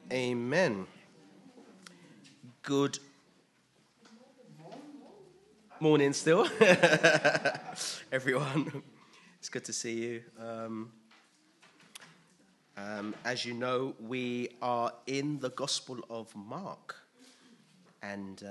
Amen. Good morning still, everyone. It's good to see you. As you know, we are in the Gospel of Mark. And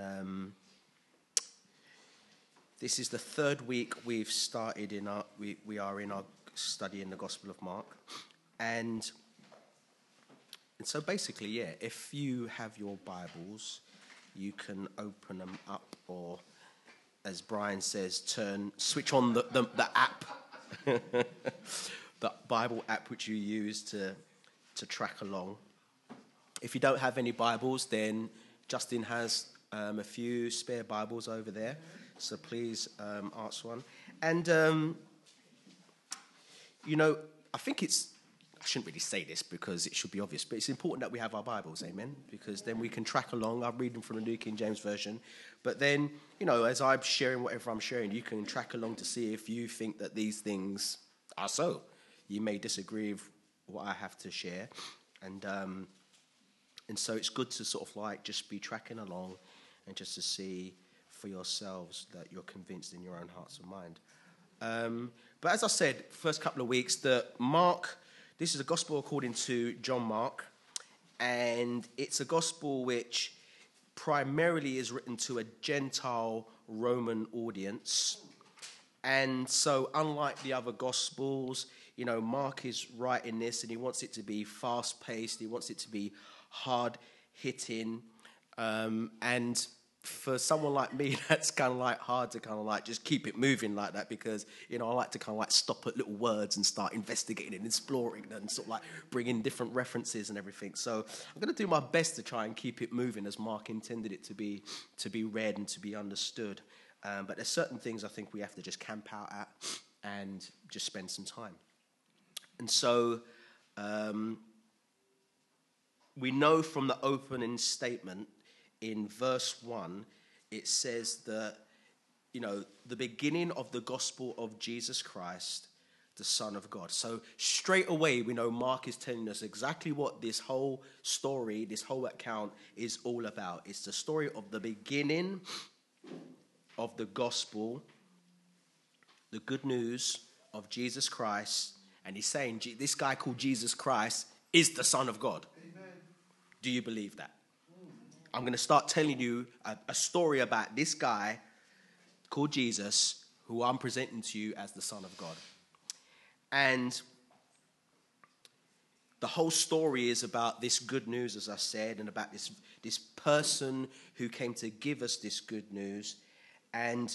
this is the third week we've started in our, we are in our study in the Gospel of Mark. And so basically, yeah, if you have your Bibles, you can open them up, or as Brian says, switch on the app, the Bible app which you use to track along. If you don't have any Bibles, then Justin has a few spare Bibles over there, so please ask one. And, I think I shouldn't really say this because it should be obvious, but it's important that we have our Bibles, amen? Because then we can track along. I'm reading from the New King James Version. But then, as I'm sharing whatever I'm sharing, you can track along to see if you think that these things are so. You may disagree with what I have to share. And so it's good to sort of just be tracking along and just to see for yourselves that you're convinced in your own hearts and mind. But as I said, first couple of weeks, this is a gospel according to John Mark, and it's a gospel which primarily is written to a Gentile Roman audience. And so unlike the other gospels, Mark is writing this and he wants it to be fast-paced, he wants it to be hard-hitting, and for someone like me, that's kind of hard to just keep it moving like that, because I like to stop at little words and start investigating and exploring and sort of bring in different references and everything. So I'm going to do my best to try and keep it moving as Mark intended it to be read and to be understood. But there's certain things I think we have to just camp out at and just spend some time. And so we know from the opening statement in verse 1, it says that, the beginning of the gospel of Jesus Christ, the Son of God. So straight away, we know Mark is telling us exactly what this whole story, this whole account is all about. It's the story of the beginning of the gospel, the good news of Jesus Christ. And he's saying this guy called Jesus Christ is the Son of God. Amen. Do you believe that? I'm going to start telling you a story about this guy called Jesus, who I'm presenting to you as the Son of God. And the whole story is about this good news, as I said, and about this person who came to give us this good news. And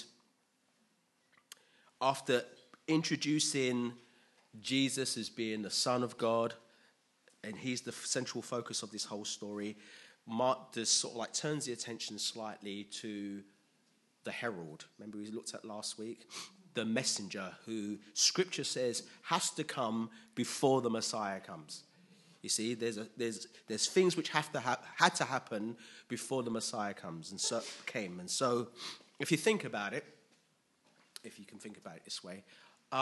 after introducing Jesus as being the Son of God, and he's the central focus of this whole story, Mark just sort of turns the attention slightly to the herald. Remember we looked at last week? The messenger who Scripture says has to come before the Messiah comes. You see, there's things which had to happen before the Messiah comes and so came. And so, if you think about it, if you can think about it this way,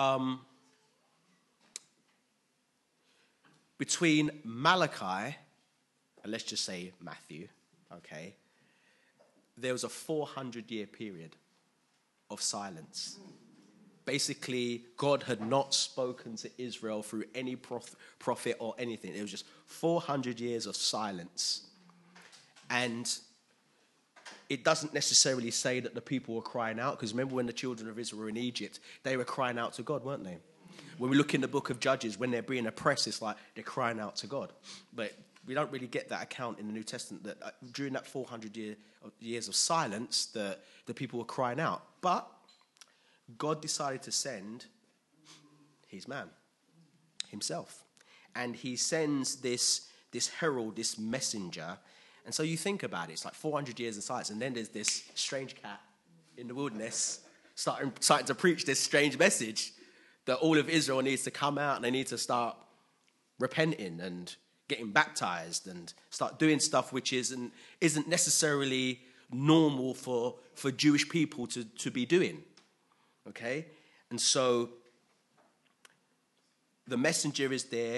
between Malachi and let's just say Matthew, okay, there was a 400-year period of silence. Basically, God had not spoken to Israel through any prophet or anything. It was just 400 years of silence. And it doesn't necessarily say that the people were crying out, because remember when the children of Israel were in Egypt, they were crying out to God, weren't they? When we look in the book of Judges, when they're being oppressed, it's like they're crying out to God. But we don't really get that account in the New Testament that during that 400 years of silence, the people were crying out. But God decided to send his man, himself. And he sends this herald, this messenger. And so you think about it, it's 400 years of silence. And then there's this strange cat in the wilderness starting to preach this strange message that all of Israel needs to come out and they need to start repenting and getting baptized and start doing stuff which isn't necessarily normal for Jewish people to be doing. Okay? And so the messenger is there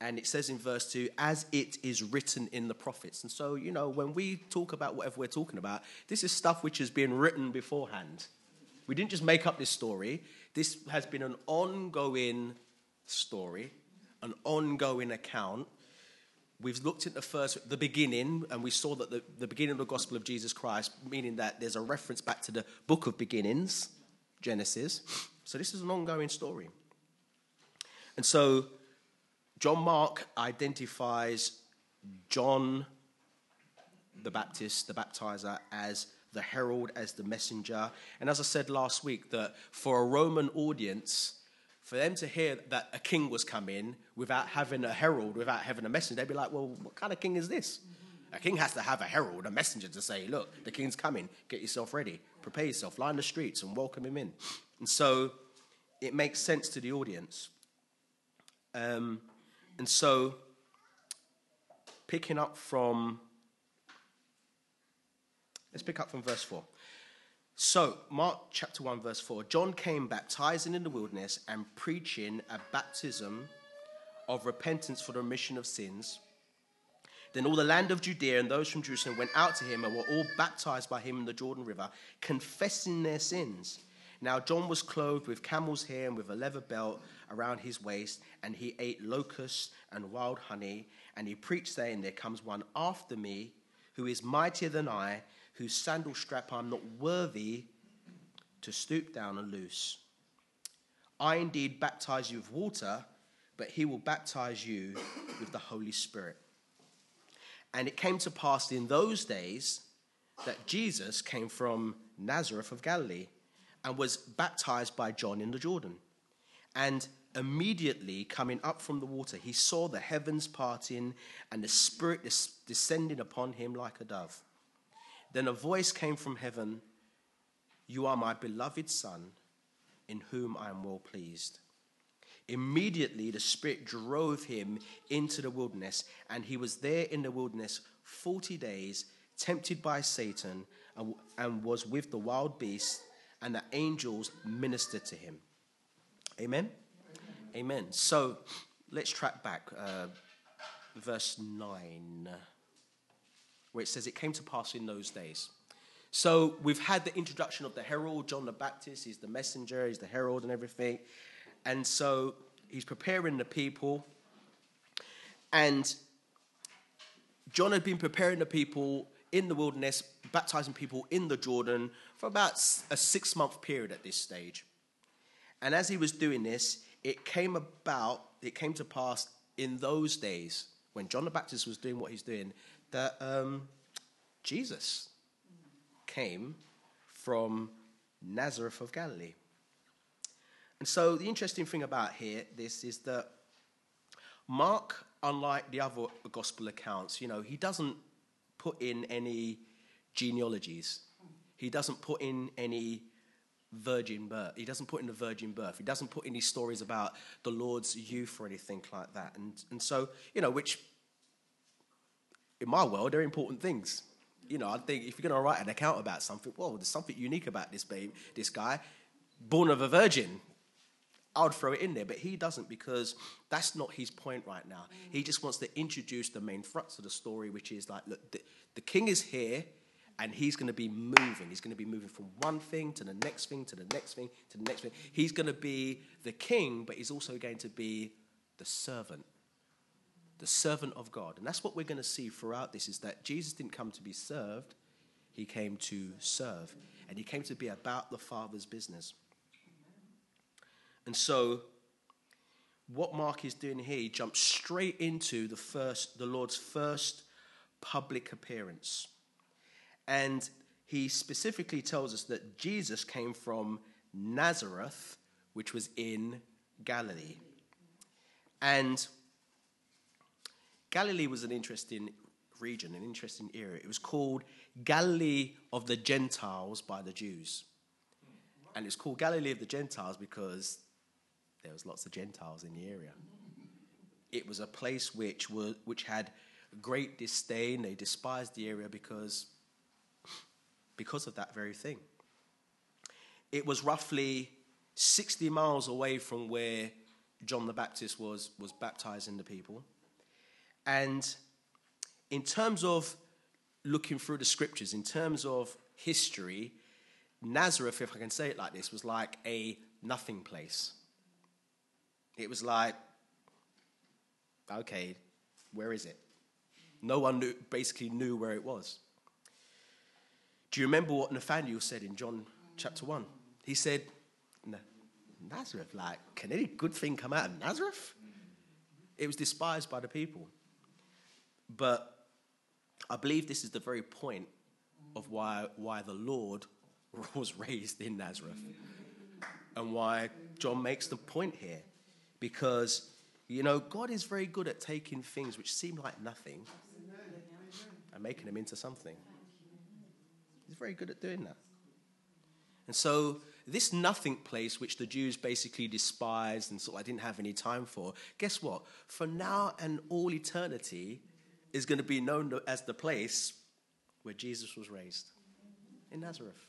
And it says in verse 2, as it is written in the prophets. And so, when we talk about whatever we're talking about, this is stuff which has been written beforehand. We didn't just make up this story. This has been an ongoing story, an ongoing account. We've looked at the beginning, and we saw that the beginning of the gospel of Jesus Christ, meaning that there's a reference back to the book of beginnings, Genesis. So this is an ongoing story. And so John Mark identifies John the Baptist, the baptizer, as the herald, as the messenger. And as I said last week, that for a Roman audience, for them to hear that a king was coming without having a herald, without having a messenger, they'd be like, well, what kind of king is this? A king has to have a herald, a messenger to say, look, the king's coming, get yourself ready, prepare yourself, line the streets and welcome him in. And so it makes sense to the audience. And so let's pick up from verse 4. So, Mark chapter 1, verse 4. John came baptizing in the wilderness and preaching a baptism of repentance for the remission of sins. Then all the land of Judea and those from Jerusalem went out to him and were all baptized by him in the Jordan River, confessing their sins. Now John was clothed with camel's hair and with a leather belt around his waist, and he ate locusts and wild honey. And he preached, saying, there comes one after me who is mightier than I, whose sandal strap I'm not worthy to stoop down and loose. I indeed baptize you with water, but he will baptize you with the Holy Spirit. And it came to pass in those days that Jesus came from Nazareth of Galilee and was baptized by John in the Jordan. And immediately coming up from the water, he saw the heavens parting and the Spirit descending upon him like a dove. Then a voice came from heaven, you are my beloved Son, in whom I am well pleased. Immediately the Spirit drove him into the wilderness, and he was there in the wilderness 40 days, tempted by Satan, and was with the wild beasts, and the angels ministered to him. Amen? Amen. So let's track back. Verse 9, where it says, it came to pass in those days. So we've had the introduction of the herald, John the Baptist. He's the messenger, he's the herald and everything. And so he's preparing the people. And John had been preparing the people in the wilderness, baptizing people in the Jordan for about a 6-month period at this stage. And as he was doing this, it came to pass in those days, when John the Baptist was doing what he's doing, that Jesus came from Nazareth of Galilee. And so the interesting thing about this is that Mark, unlike the other gospel accounts, he doesn't put in any genealogies. He doesn't put in any virgin birth. He doesn't put in the virgin birth. He doesn't put any stories about the Lord's youth or anything like that. And so, which in my world, they're important things. I think if you're going to write an account about something, there's something unique about this guy, born of a virgin. I would throw it in there, but he doesn't, because that's not his point right now. He just wants to introduce the main thrust of the story, which is like, look, the king is here, and he's going to be moving. He's going to be moving from one thing to the next thing, to the next thing, to the next thing. He's going to be the king, but he's also going to be the servant of God. And that's what we're going to see throughout this, is that Jesus didn't come to be served. He came to serve. And he came to be about the Father's business. And so what Mark is doing here, he jumps straight into the Lord's first public appearance. And he specifically tells us that Jesus came from Nazareth, which was in Galilee. And Galilee was an interesting region, an interesting area. It was called Galilee of the Gentiles by the Jews. And it's called Galilee of the Gentiles because there was lots of Gentiles in the area. It was a place which had great disdain. They despised the area because of that very thing. It was roughly 60 miles away from where John the Baptist was baptizing the people. And in terms of looking through the scriptures, in terms of history, Nazareth, if I can say it like this, was like a nothing place. It was like, okay, where is it? No one basically knew where it was. Do you remember what Nathanael said in John chapter 1? He said, Nazareth, like, can any good thing come out of Nazareth? It was despised by the people. But I believe this is the very point of why the Lord was raised in Nazareth. And why John makes the point here. Because, God is very good at taking things which seem like nothing and making them into something. He's very good at doing that. And so this nothing place, which the Jews basically despised and sort of didn't have any time for, guess what? For now and all eternity is going to be known as the place where Jesus was raised, in Nazareth.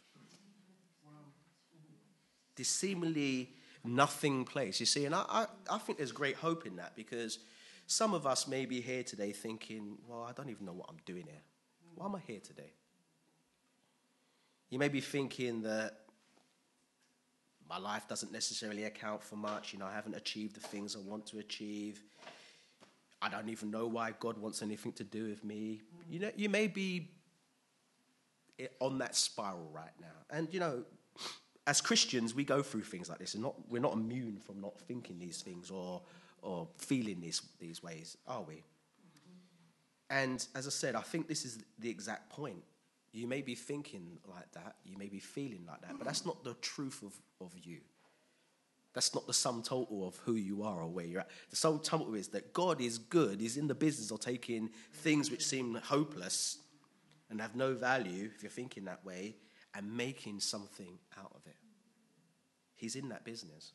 This seemingly nothing place, you see. And I think there's great hope in that, because some of us may be here today thinking, well, I don't even know what I'm doing here. Why am I here today? You may be thinking that my life doesn't necessarily account for much. I haven't achieved the things I want to achieve. I don't even know why God wants anything to do with me. You may be on that spiral right now. And, as Christians, we go through things like this, and we're not immune from not thinking these things or feeling these ways, are we? And as I said, I think this is the exact point. You may be thinking like that, you may be feeling like that, but that's not the truth of you. That's not the sum total of who you are or where you're at. The sum total is that God is good. He's in the business of taking things which seem hopeless and have no value, if you're thinking that way, and making something out of it. He's in that business.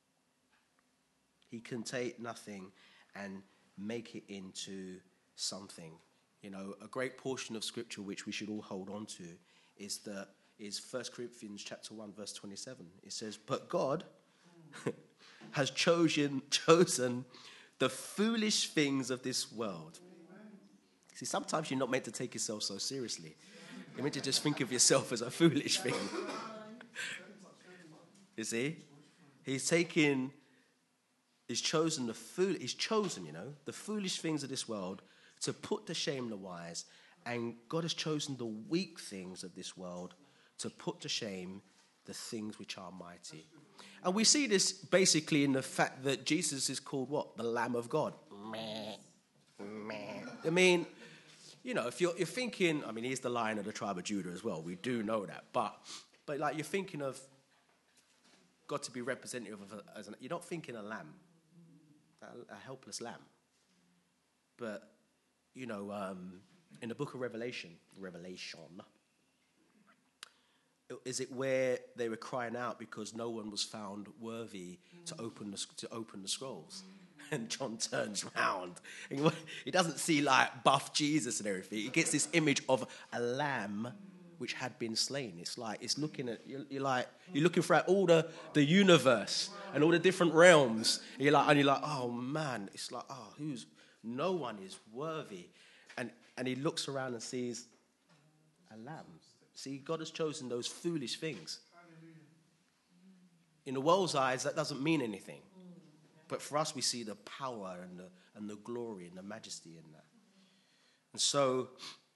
He can take nothing and make it into something. A great portion of scripture which we should all hold on to is 1 Corinthians chapter 1, verse 27. It says, but God has chosen the foolish things of this world. See, sometimes you're not meant to take yourself so seriously. You're meant to just think of yourself as a foolish thing. You see? He's chosen the foolish things of this world to put to shame the wise, and God has chosen the weak things of this world to put to shame the things which are mighty. And we see this basically in the fact that Jesus is called what? The Lamb of God. I mean, if you're thinking, he's the Lion of the tribe of Judah as well. We do know that. But like you're thinking of God to be representative of, you're not thinking a lamb, a helpless lamb. But, in the book of Revelation, is it where they were crying out because no one was found worthy to open the scrolls? And John turns round. He doesn't see like buff Jesus and everything. He gets this image of a lamb which had been slain. It's looking at you're looking throughout all the universe and all the different realms. And you're like, oh man, it's like, no one is worthy. And he looks around and sees a lamb. See, God has chosen those foolish things. In the world's eyes, that doesn't mean anything. But for us, we see the power and the glory and the majesty in that. And so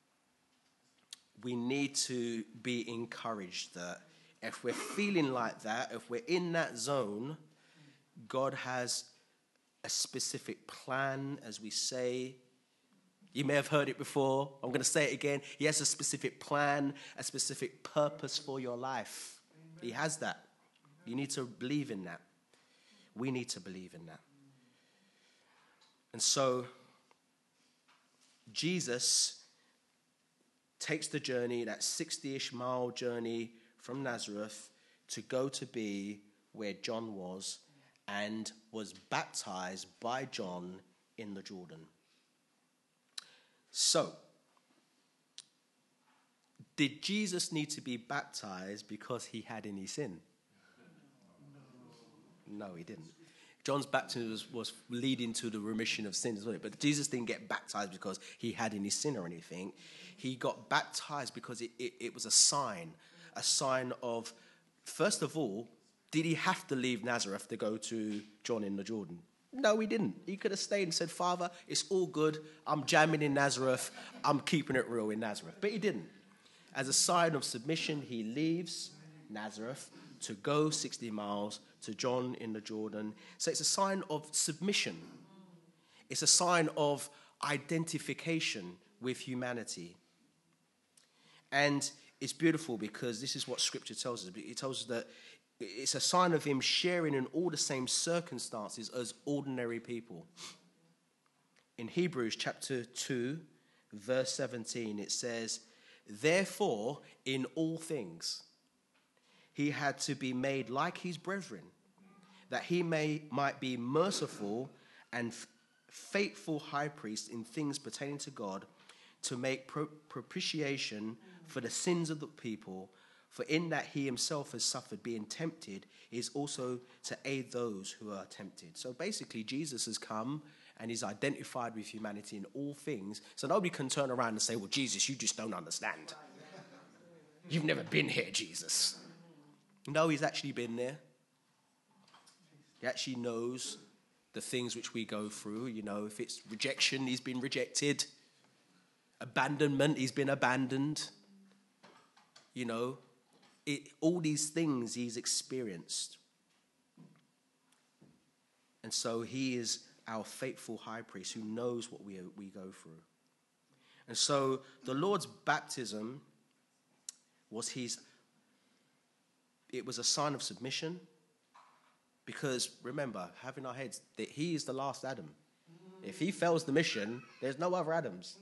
we need to be encouraged that if we're feeling like that, if we're in that zone, God has a specific plan, as we say. You may have heard it before. I'm going to say it again. He has a specific plan, a specific purpose for your life. He has that. You need to believe in that. We need to believe in that. And so Jesus takes the journey, that 60-ish mile journey from Nazareth to go to be where John was, and was baptized by John in the Jordan. So, did Jesus need to be baptized because he had any sin? No, he didn't. John's baptism was leading to the remission of sins, wasn't it? But Jesus didn't get baptized because he had any sin or anything. He got baptized because it was a sign of, first of all, did he have to leave Nazareth to go to John in the Jordan? No, he didn't. He could have stayed and said, Father, it's all good. I'm jamming in Nazareth. I'm keeping it real in Nazareth. But he didn't. As a sign of submission, he leaves Nazareth to go 60 miles to John in the Jordan. So it's a sign of submission. It's a sign of identification with humanity. And it's beautiful because this is what Scripture tells us. It tells us that it's a sign of him sharing in all the same circumstances as ordinary people. In Hebrews chapter 2, verse 17, it says, therefore, in all things, he had to be made like his brethren, that he might be merciful and faithful high priest in things pertaining to God, to make propitiation for the sins of the people. For in that he himself has suffered being tempted, he is also to aid those who are tempted. So basically, Jesus has come and he's identified with humanity in all things. So nobody can turn around and say, well, Jesus, you just don't understand. You've never been here, Jesus. No, he's actually been there. He actually knows the things which we go through. You know, if it's rejection, he's been rejected. Abandonment, he's been abandoned. You know, all these things he's experienced. And so he is our faithful high priest who knows what we go through. And so the Lord's baptism was it was a sign of submission, because remember, have in our heads that he is the last Adam. If he fails the mission, there's no other Adams.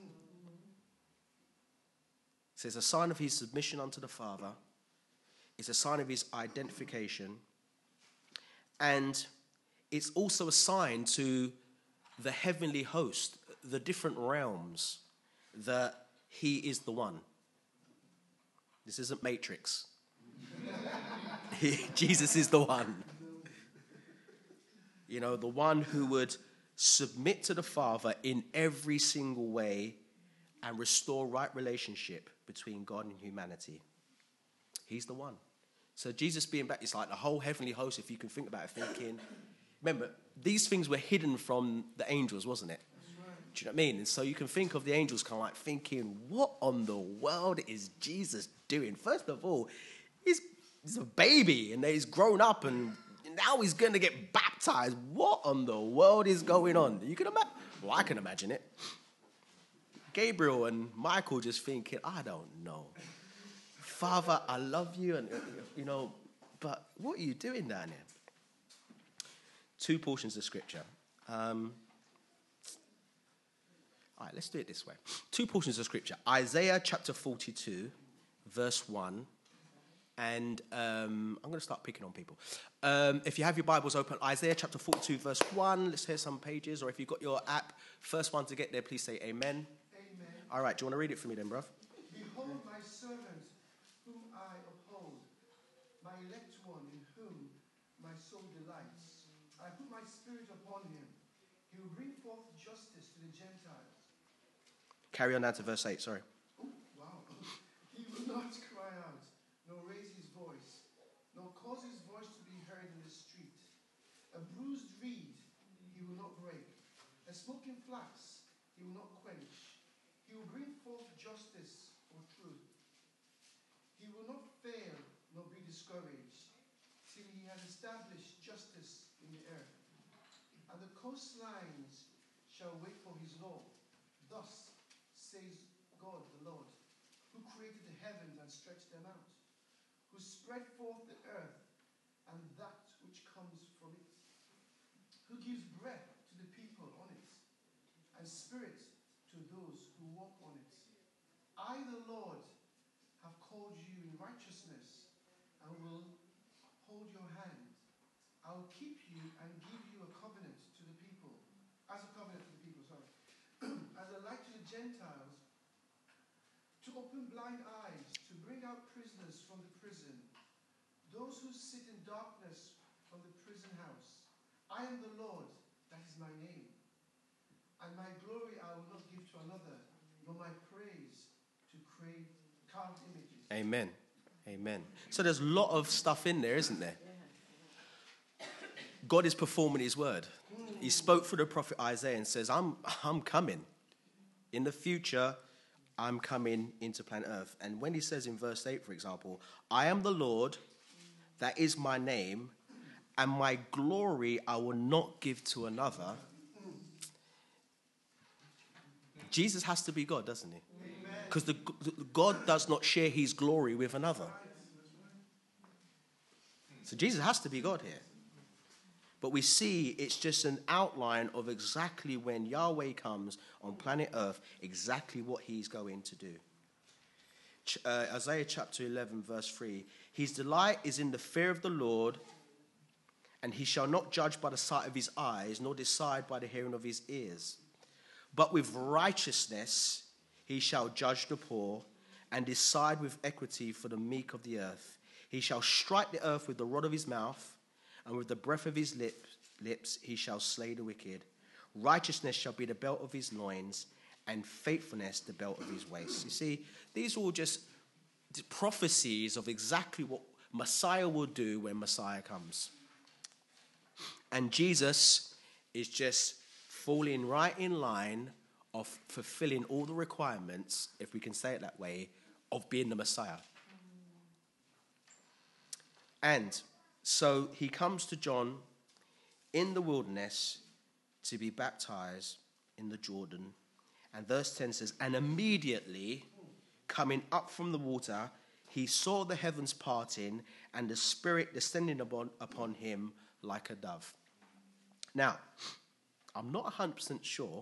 So it's a sign of his submission unto the Father. It's a sign of his identification. And it's also a sign to the heavenly host, the different realms, that he is the one. This isn't Matrix. Jesus is the one. You know, the one who would submit to the Father in every single way and restore right relationship between God and humanity. He's the one. So Jesus being back, it's like the whole heavenly host, if you can think about it, thinking, remember, these things were hidden from the angels, wasn't it? Do you know what I mean? And so you can think of the angels kind of like thinking, what on the world is Jesus doing? First of all, he's a baby and he's grown up and now he's going to get baptized. What on the world is going on? You can imagine. Well, I can imagine it. Gabriel and Michael just thinking, I don't know. Father, I love you, and you know, but what are you doing down here? Two portions of scripture. All right, let's do it this way. Two portions of scripture. Isaiah chapter 42, verse 1. And I'm going to start picking on people. If you have your Bibles open, Isaiah chapter 42, verse 1. Let's hear some pages. Or if you've got your app, first one to get there, please say amen. Amen. All right, do you want to read it for me then, bruv? Behold my servant, whom I uphold, my elect one, in whom my soul delights. I put my spirit upon him. He will bring forth justice to the Gentiles. Carry on down to verse 8, sorry. Oh, wow. He will not cry out, nor raise his voice, nor cause his voice to be heard in the street. A bruised reed he will not break, a smoking flax he will not quench. He will bring forth justice or truth. He will not fail nor be discouraged, till he has established justice in the earth. And the coastlines shall wait for his law. Thus says God the Lord, who created the heavens and stretched them out, who spread forth the earth and that which comes from it, who gives breath to the people on it, and spirit to those who walk on it. I, the Lord, have called you in righteousness and will hold your hand. I will keep you and give you a covenant to the people, as a covenant to the people, as a light to the Gentiles, to open blind eyes, to bring out prisoners from the prison, those who sit in darkness from the prison house, I am the Lord, that is my name. And my glory I will not give to another, nor my praise to crave carved images. Amen. Amen. So there's a lot of stuff in there, isn't there? God is performing his word. He spoke through the prophet Isaiah and says, I'm coming. In the future, I'm coming into planet Earth. And when he says in verse 8, for example, I am the Lord, that is my name, and my glory I will not give to another. Jesus has to be God, doesn't he? Because God does not share his glory with another. So Jesus has to be God here. But we see it's just an outline of exactly when Yahweh comes on planet Earth, exactly what he's going to do. Isaiah chapter 11, verse 3. His delight is in the fear of the Lord, and he shall not judge by the sight of his eyes, nor decide by the hearing of his ears. But with righteousness he shall judge the poor, and decide with equity for the meek of the earth. He shall strike the earth with the rod of his mouth, and with the breath of his lips he shall slay the wicked. Righteousness shall be the belt of his loins, and faithfulness the belt of his waist. You see, these are all just prophecies of exactly what Messiah will do when Messiah comes. And Jesus is just falling right in line of fulfilling all the requirements, if we can say it that way, of being the Messiah. And so he comes to John in the wilderness to be baptized in the Jordan. And verse 10 says, and immediately coming up from the water, he saw the heavens parting and the Spirit descending upon him like a dove. Now, I'm not 100% sure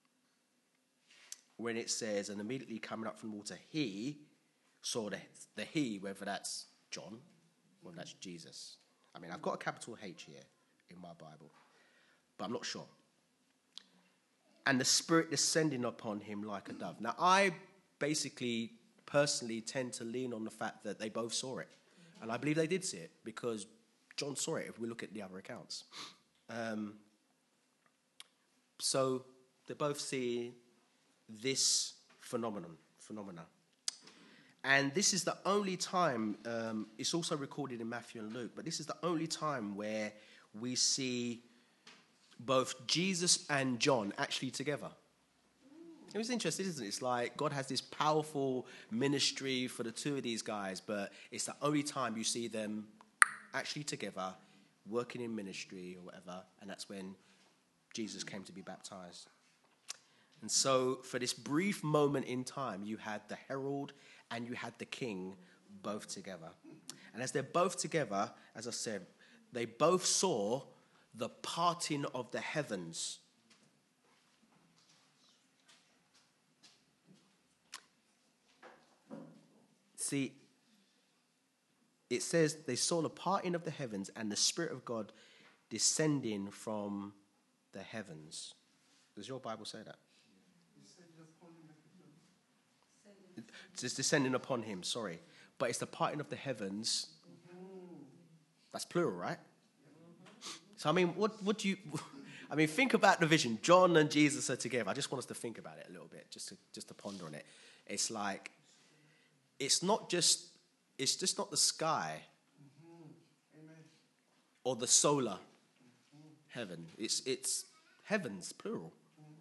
when it says, and immediately coming up from the water, he saw the he, whether that's John or that's Jesus. I mean, I've got a capital H here in my Bible, but I'm not sure. And the Spirit descending upon him like a dove. Now, I basically, personally, tend to lean on the fact that they both saw it. And I believe they did see it, because John saw it, if we look at the other accounts. So they both see this phenomena. And this is the only time, it's also recorded in Matthew and Luke, but this is the only time where we see both Jesus and John actually together. It was interesting, isn't it? It's like God has this powerful ministry for the two of these guys, but it's the only time you see them actually together, working in ministry or whatever, and that's when Jesus came to be baptized. And so for this brief moment in time, you had the herald and you had the king both together. And as they're both together, as I said, they both saw the parting of the heavens. See, it says they saw the parting of the heavens and the Spirit of God descending from the heavens. Does your Bible say that? It's descending upon him, sorry. But it's the parting of the heavens. That's plural, right? So, I mean, what do you... I mean, think about the vision. John and Jesus are together. I just want us to think about it a little bit, just to ponder on it. It's like, it's just not the sky or the solar heaven. It's heavens, plural.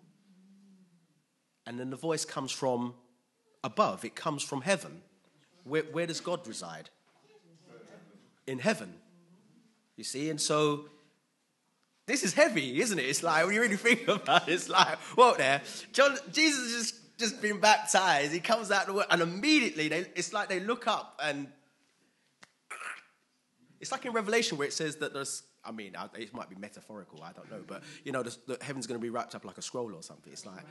And then the voice comes from above. It comes from heaven. Where does God reside? In heaven. You see? And so this is heavy, isn't it? It's like, when you really think about it, it's like, whoa there. Jesus has just been baptized. He comes out of the water, and immediately it's like they look up, and it's like in Revelation where it says that there's, I mean, it might be metaphorical, I don't know, but, you know, the heaven's going to be wrapped up like a scroll or something. It's like,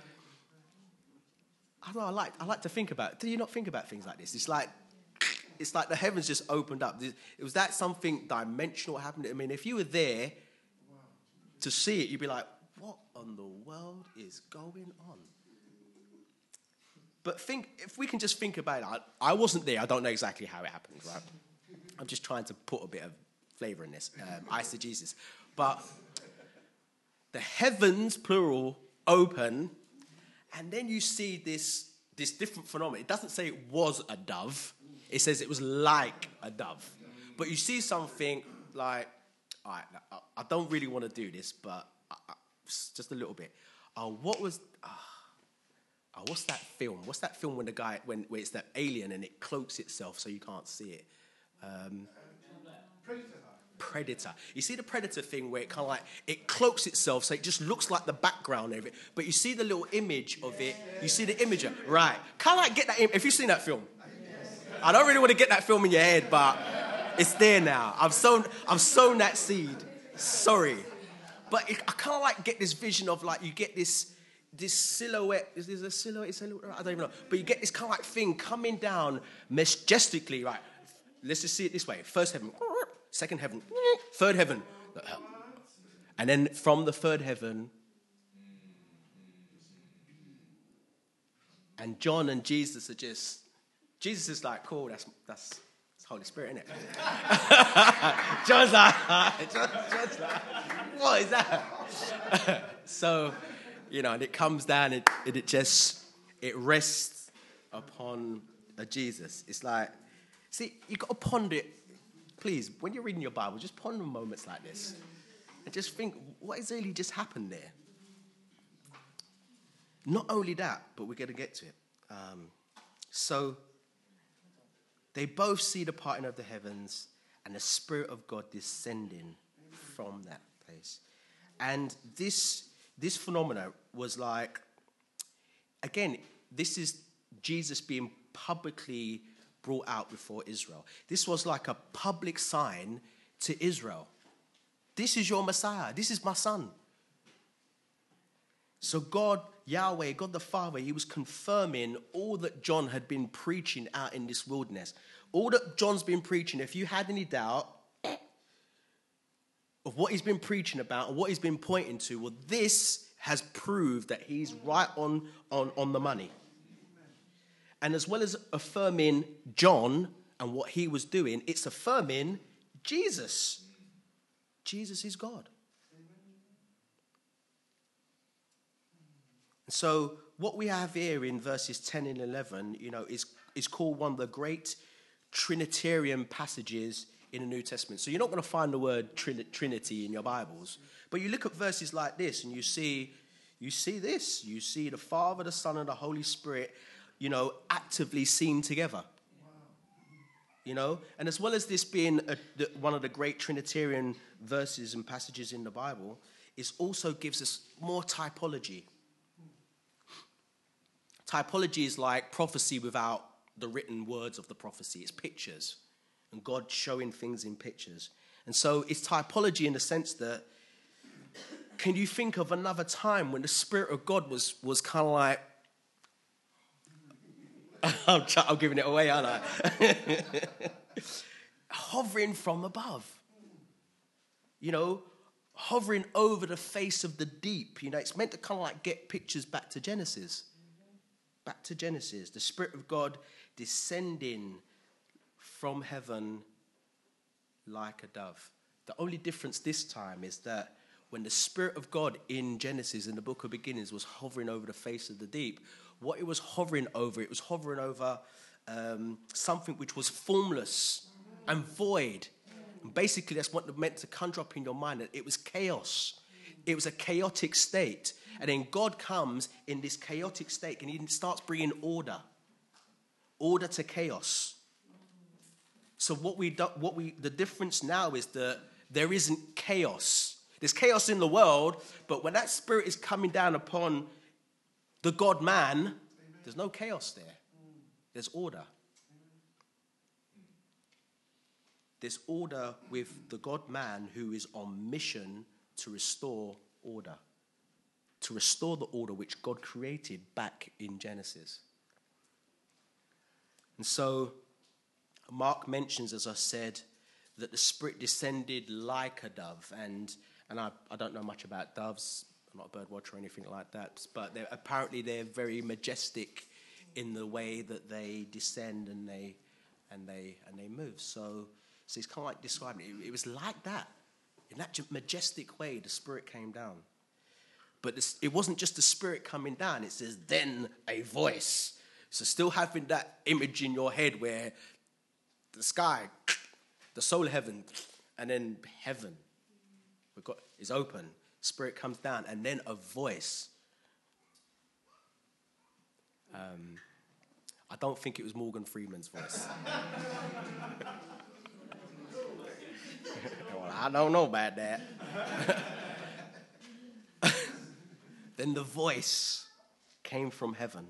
I don't know, I like to think about it. Do you not think about things like this? It's like the heavens just opened up. It was that something dimensional happened. I mean, if you were there to see it, you'd be like, what on the world is going on? But if we can just think about it, I wasn't there. I don't know exactly how it happened, right? I'm just trying to put a bit of flavour in this. Eisegesis. But the heavens, plural, open, and then you see this different phenomenon. It doesn't say it was a dove. It says it was like a dove. But you see something like, all right, I don't really want to do this, but just a little bit. What's that film? What's that film when where it's that alien and it cloaks itself so you can't see it? Predator. You see the Predator thing where it kind of like, it cloaks itself so it just looks like the background of it. But you see the little image of it. You see the image of, right. Kind of like get that, if you've seen that film. I don't really want to get that film in your head, but it's there now. I've sown that seed. Sorry. But I kind of like get this vision of like, you get this silhouette. Is this a silhouette? I don't even know. But you get this kind of like thing coming down majestically, right? Let's just see it this way. First heaven, second heaven, third heaven. And then from the third heaven, and John and Jesus are just, Jesus is like, cool, that's Holy Spirit, isn't it? John's like, what is that? So, and it comes down and it rests upon a Jesus. It's like, see, you've got to ponder it. Please, when you're reading your Bible, just ponder moments like this. And just think, what has really just happened there? Not only that, but we're going to get to it. So, they both see the parting of the heavens and the Spirit of God descending from that place. And this phenomena was like, again, this is Jesus being publicly brought out before Israel. This was like a public sign to Israel. This is your Messiah. This is my son. So God, Yahweh, God the Father, he was confirming all that John had been preaching out in this wilderness. All that John's been preaching, if you had any doubt of what he's been preaching about and what he's been pointing to, well, this has proved that he's right on the money. And as well as affirming John and what he was doing, it's affirming Jesus. Jesus is God. So what we have here in verses 10 and 11, is called one of the great Trinitarian passages in the New Testament. So you're not going to find the word Trinity in your Bibles, but you look at verses like this and you see this. You see the Father, the Son, and the Holy Spirit, actively seen together. And as well as this being one of the great Trinitarian verses and passages in the Bible, it also gives us more typology. Typology is like prophecy without the written words of the prophecy. It's pictures, and God showing things in pictures. And so it's typology in the sense that, can you think of another time when the Spirit of God was kind of like, I'm giving it away, aren't I? Hovering from above. Hovering over the face of the deep. It's meant to kind of like get pictures back to Genesis. Back to Genesis. The Spirit of God descending from heaven like a dove. The only difference this time is that when the Spirit of God in Genesis, in the book of beginnings, was hovering over the face of the deep, what it was hovering over something which was formless and void. And basically, that's what it meant to conjure up in your mind, that it was chaos. It was a chaotic state. And then God comes in this chaotic state and he starts bringing order to chaos. So the difference now is that there isn't chaos. There's chaos in the world, but when that Spirit is coming down upon the God-man, there's no chaos there. There's order. There's order with the God-man who is on mission to restore order. To restore the order which God created back in Genesis. And so Mark mentions, as I said, that the Spirit descended like a dove. And I don't know much about doves. I'm not a bird watcher or anything like that. But apparently they're very majestic in the way that they descend and they move. So he's kind of like describing it. It was like that. In that majestic way, the Spirit came down. But it wasn't just the Spirit coming down. It says, then a voice. So still having that image in your head where the sky, the soul heaven, and then heaven is open. Spirit comes down, and then a voice. I don't think it was Morgan Freeman's voice. Well, I don't know about that. Then the voice came from heaven.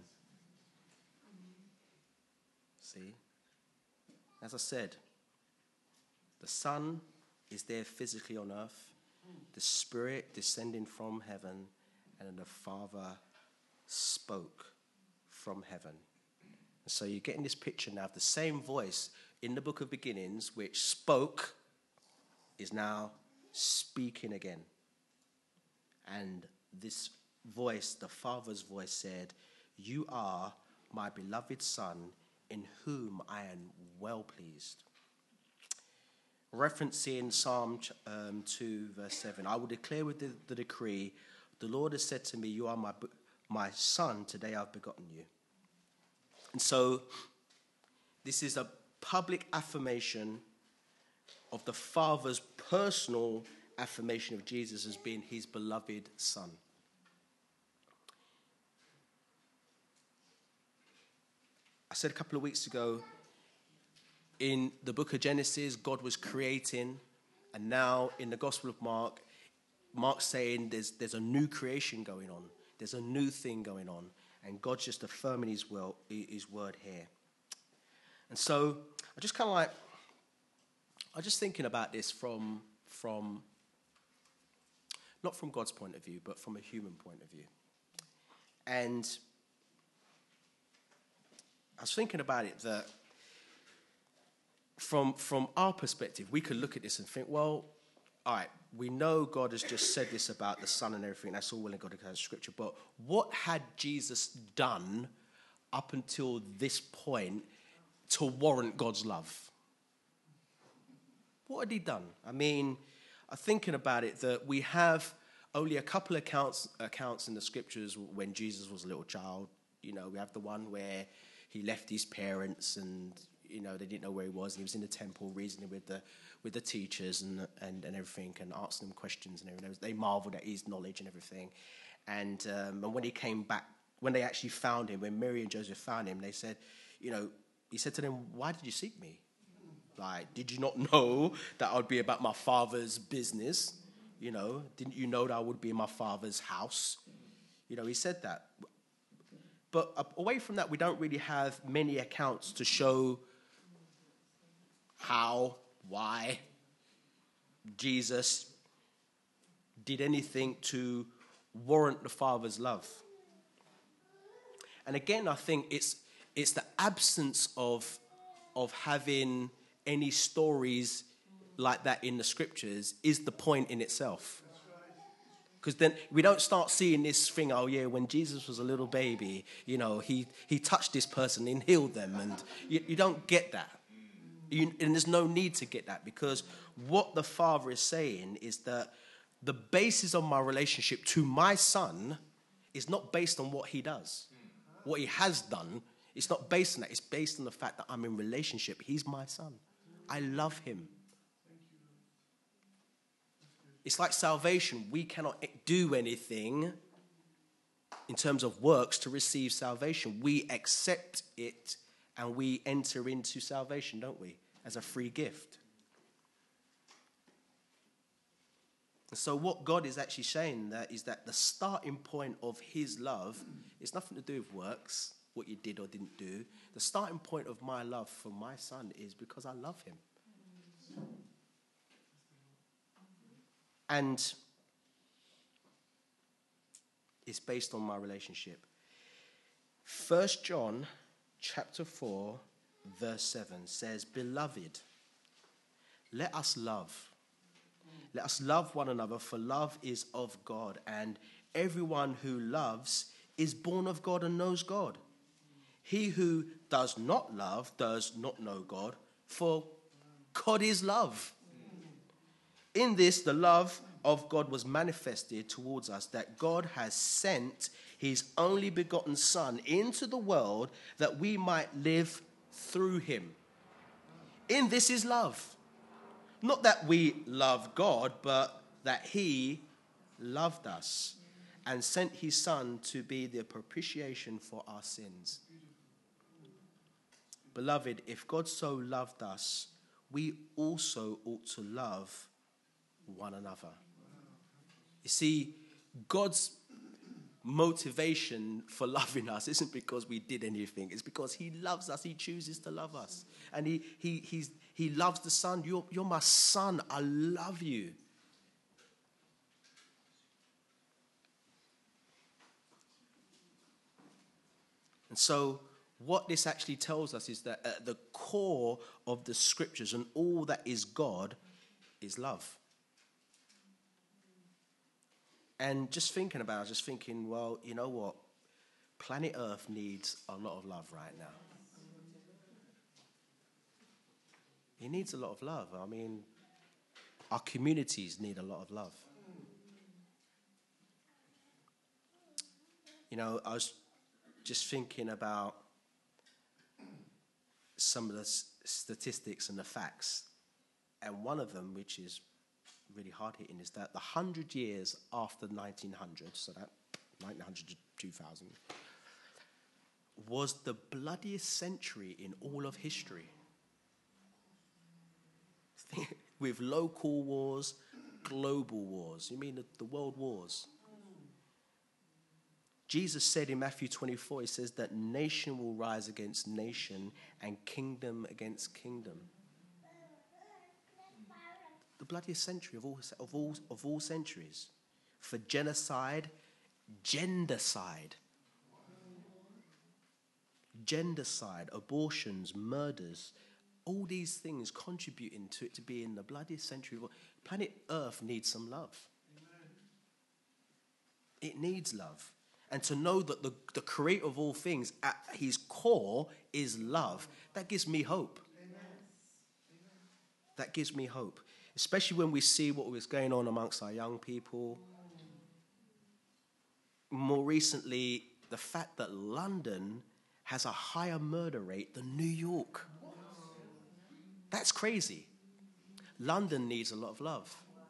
See? As I said, the Son is there physically on earth, the Spirit descending from heaven, and then the Father spoke from heaven. And so you're getting this picture now of the same voice in the book of beginnings, which spoke, is now speaking again. And this voice, the Father's voice, said, "You are my beloved Son, in whom I am well pleased." Referencing Psalm 2, verse 7, "I will declare with the decree, the Lord has said to me, you are my Son, today I've begotten you." And so this is a public affirmation of the Father's personal affirmation of Jesus as being his beloved Son. I said a couple of weeks ago, in the book of Genesis, God was creating, and now in the Gospel of Mark, Mark's saying there's a new creation going on. There's a new thing going on, and God's just affirming his word here. And so I just kind of like, I'm just thinking about this from not from God's point of view, but from a human point of view. And I was thinking about it that from our perspective, we could look at this and think, well, all right, we know God has just said this about the Son and everything. That's all well and good according to Scripture. But what had Jesus done up until this point to warrant God's love? What had he done? I mean, I'm thinking about it that we have only a couple of accounts in the Scriptures when Jesus was a little child. You know, we have the one where he left his parents and, you know, they didn't know where he was, and he was in the temple reasoning with the teachers and everything, and asking them questions and everything. They marveled at his knowledge and everything. And when he came back, when they actually found him, when Mary and Joseph found him, they said, you know, he said to them, "Why did you seek me? Like, did you not know that I would be about my Father's business? You know, didn't you know that I would be in my Father's house?" You know, he said that. But away from that, we don't really have many accounts to show how, why Jesus did anything to warrant the Father's love. And again, I think it's the absence of having any stories like that in the Scriptures is the point in itself. Because then we don't start seeing this thing, oh yeah, when Jesus was a little baby, you know, he touched this person and healed them. And you don't get that. And there's no need to get that, because what the Father is saying is that the basis of my relationship to my Son is not based on what he does. What he has done, it's not based on that. It's based on the fact that I'm in relationship. He's my Son. I love him. It's like salvation. We cannot do anything in terms of works to receive salvation. We accept it and we enter into salvation, don't we? As a free gift. And so what God is actually saying there is that the starting point of his love is nothing to do with works, what you did or didn't do. The starting point of my love for my Son is because I love him. And it's based on my relationship. 1 John chapter 4, verse 7 says, "Beloved, let us love. Let us love one another, for love is of God, and everyone who loves is born of God and knows God. He who does not love does not know God, for God is love. In this, the love of God was manifested towards us, that God has sent his only begotten Son into the world that we might live through him. In this is love. Not that we love God, but that he loved us and sent his Son to be the propitiation for our sins. Beloved, if God so loved us, we also ought to love one another. You see, God's motivation for loving us isn't because we did anything. It's because he loves us. He chooses to love us. And he loves the Son. You're my son. I love you. And so what this actually tells us is that at the core of the scriptures and all that is God is love. And just thinking about it, well, you know what? Planet Earth needs a lot of love right now. It needs a lot of love. I mean, our communities need a lot of love. You know, I was just thinking about some of the statistics and the facts. And one of them, which is really hard-hitting, is that the 100 years after 1900, so that 1900 to 2000, was the bloodiest century in all of history. With local wars, global wars. You mean the world wars? Jesus said in Matthew 24, he says that nation will rise against nation and kingdom against kingdom. The bloodiest century of all centuries. For genocide, gendercide, abortions, murders, all these things contributing to it to be in the bloodiest century. Planet Earth needs some love. Amen. It needs love. And to know that the creator of all things at his core is love, that gives me hope. Amen. That gives me hope. Especially when we see what was going on amongst our young people. More recently, the fact that London has a higher murder rate than New York. That's crazy. London needs a lot of love.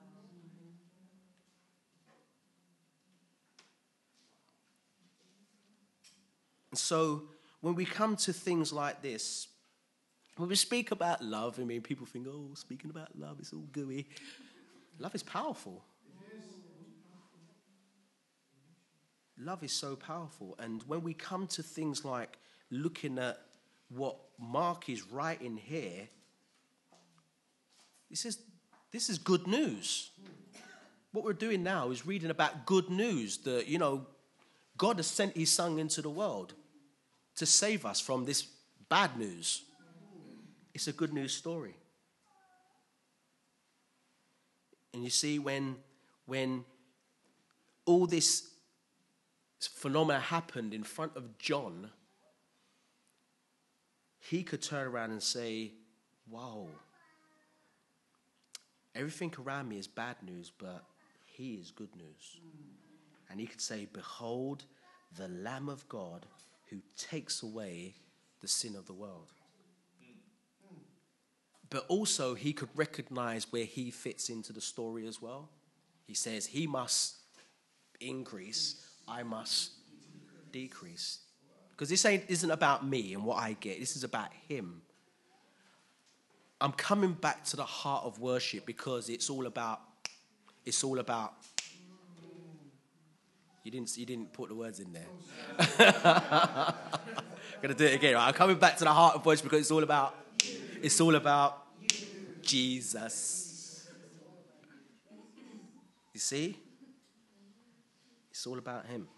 And so when we come to things like this, when we speak about love, I mean, people think, oh, speaking about love, it's all gooey. Love is powerful. Love is so powerful. And when we come to things like looking at what Mark is writing here, this is good news. What we're doing now is reading about good news that, you know, God has sent his Son into the world to save us from this bad news. It's a good news story. And you see, when all this phenomena happened in front of John, he could turn around and say, wow, everything around me is bad news, but he is good news. And he could say, behold, the Lamb of God who takes away the sin of the world. But also he could recognize where he fits into the story as well. He says he must increase, I must decrease. Because this isn't about me and what I get. This is about him. I'm coming back to the heart of worship because it's all about. You didn't put the words in there. I'm gonna do it again. Right? I'm coming back to the heart of worship because it's all about Jesus. You see? It's all about him.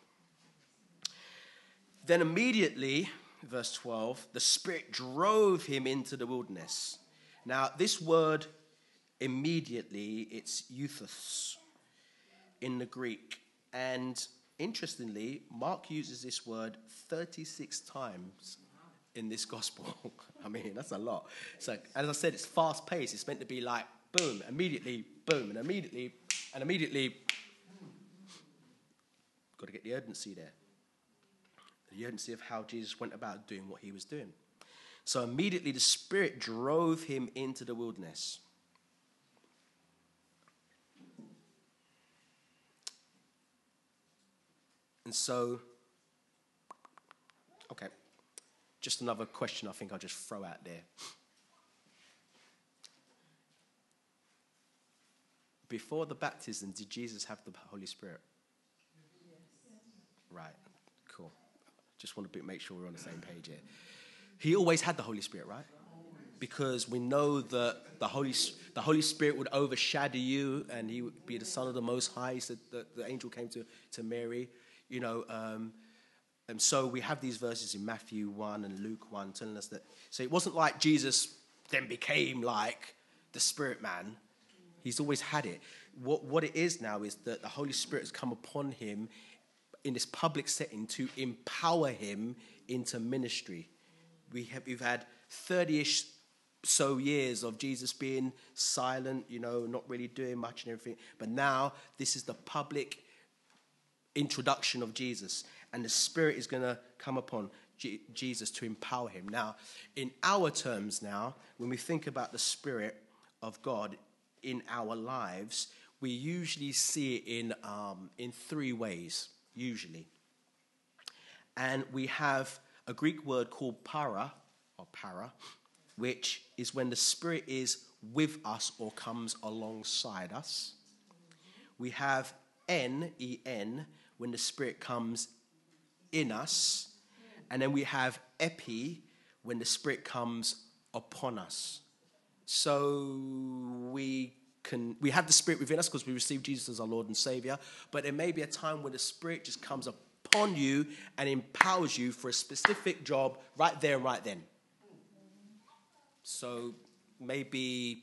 Then immediately, verse 12, the Spirit drove him into the wilderness. Now, this word, immediately, it's euthos in the Greek. And interestingly, Mark uses this word 36 times in this gospel. I mean, that's a lot. So, as I said, it's fast-paced. It's meant to be like, boom, immediately, and immediately, And immediately, got to get the urgency there. The urgency of how Jesus went about doing what he was doing. So immediately the Spirit drove him into the wilderness. And so, okay, just another question I think I'll just throw out there. Before the baptism, did Jesus have the Holy Spirit? Yes. Right, cool. Just want to make sure we're on the same page here. He always had the Holy Spirit, right? Because we know that the Holy Spirit would overshadow you, and he would be the Son of the Most High. He said that the angel came to Mary, you know. And so we have these verses in Matthew 1 and Luke 1 telling us that. So it wasn't like Jesus then became like the Spirit man. He's always had it. What it is now is that the Holy Spirit has come upon him in this public setting to empower him into ministry. We've had 30-ish so years of Jesus being silent, you know, not really doing much and everything. But now this is the public introduction of Jesus, and the Spirit is going to come upon Jesus to empower him. Now, in our terms now, when we think about the Spirit of God in our lives, we usually see it in three ways, usually. And we have a Greek word called para, which is when the Spirit is with us or comes alongside us. We have en, when the Spirit comes in us. And then we have epi, when the Spirit comes upon us. So we have the Spirit within us because we receive Jesus as our Lord and Savior. But there may be a time when the Spirit just comes upon you and empowers you for a specific job right there and right then. So maybe